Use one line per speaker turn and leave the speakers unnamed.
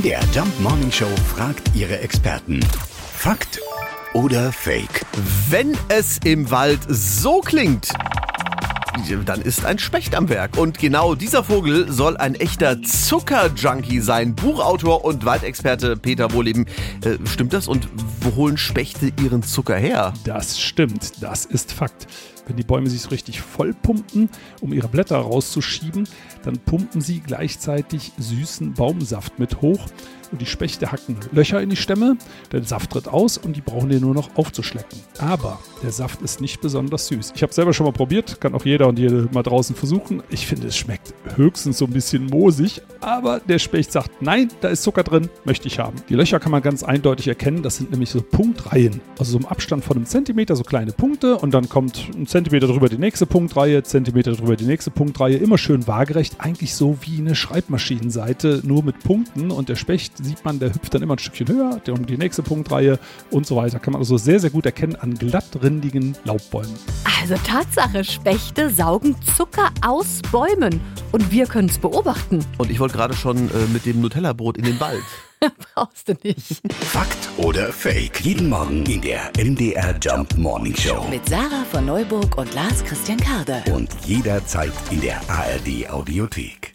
Der Jump Morning Show fragt ihre Experten. Fakt oder Fake?
Wenn es im Wald so klingt, dann ist ein Specht am Werk. Und genau dieser Vogel soll ein echter Zuckerjunkie sein. Buchautor und Waldexperte Peter Wohleben. Stimmt das? Und wo holen Spechte ihren Zucker her?
Das stimmt, das ist Fakt. Wenn die Bäume sich so richtig voll pumpen, um ihre Blätter rauszuschieben, dann pumpen sie gleichzeitig süßen Baumsaft mit hoch. Und die Spechte hacken Löcher in die Stämme, der Saft tritt aus und die brauchen den nur noch aufzuschlecken. Aber der Saft ist nicht besonders süß. Ich habe es selber schon mal probiert, kann auch jeder und jede mal draußen versuchen. Ich finde, es schmeckt höchstens so ein bisschen moosig, aber der Specht sagt, nein, da ist Zucker drin, möchte ich haben. Die Löcher kann man ganz eindeutig erkennen, das sind nämlich so Punktreihen. Also so im Abstand von einem Zentimeter so kleine Punkte und dann kommt ein Zentimeter drüber die nächste Punktreihe, Zentimeter drüber die nächste Punktreihe, immer schön waagerecht, eigentlich so wie eine Schreibmaschinenseite, nur mit Punkten, und der Specht, sieht man, der hüpft dann immer ein Stückchen höher, um die nächste Punktreihe und so weiter. Kann man also sehr, sehr gut erkennen an glattrindigen Laubbäumen.
Also Tatsache, Spechte saugen Zucker aus Bäumen und wir können es beobachten.
Und ich wollte gerade schon mit dem Nutella-Brot in den Wald.
Brauchst du nicht.
Fakt oder Fake? Jeden Morgen in der MDR Jump Morning Show.
Mit Sarah von Neuburg und Lars Christian Karde.
Und jederzeit in der ARD Audiothek.